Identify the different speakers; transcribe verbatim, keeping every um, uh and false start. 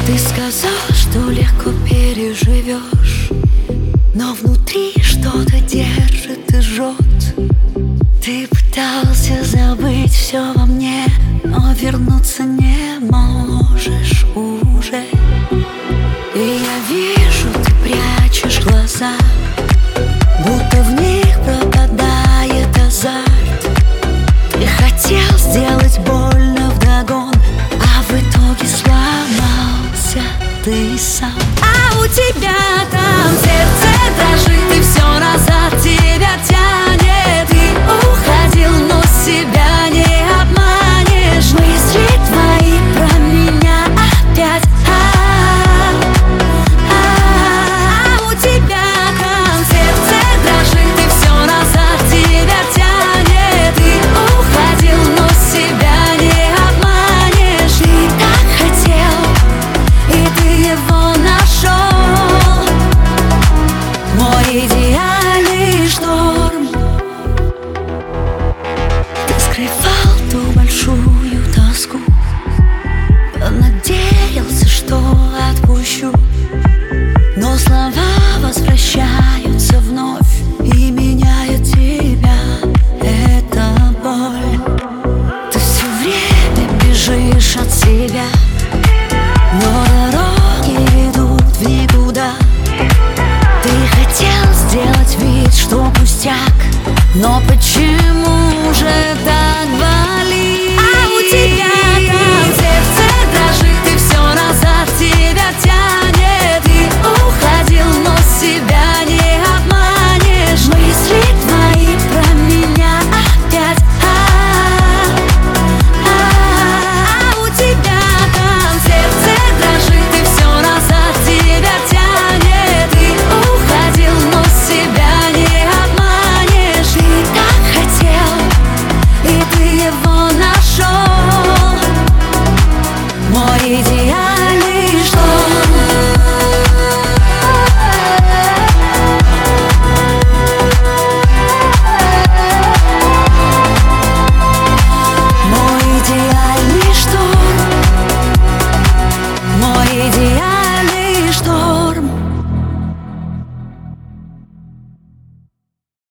Speaker 1: Ты сказал, что легко переживешь, но внутри что-то держит и жжет. Ты пытался забыть все во мне, но вернуться не можешь уже. И я вижу, ты прячешь глаза, будто в них пропадает азарт. Ты хотел сделать больно вдогон, а в итоге сломался ты сам. А у тебя там сердце дрожит, и все назад тебя тянет. Ты уходил, но себя не обманешь. Мысли твои про меня опять. А у тебя там сердце дрожит, и все назад тебя тянет. Ты уходил, но себя не обманешь. Ты так хотел, и ты его нашел. Мой идеальный шторм. Ты скрывал ту большую тоску, понадеялся, что отпущу, но слова возвращаются вновь и меняют тебя. Это боль. Ты все время бежишь от себя, но дороги ведут в никуда. Ты хотел сделать вид, что пустяк, но почему же так болит? А у тебя там сердце дрожит, и все назад тебя тянет. Ты уходил, но себя не обманешь. Мысли твои про меня опять. А у тебя там сердце дрожит, и все назад тебя тянет. Ты уходил, но себя не обманешь. Ты так хотел, и ты его нашел. Мой идеал.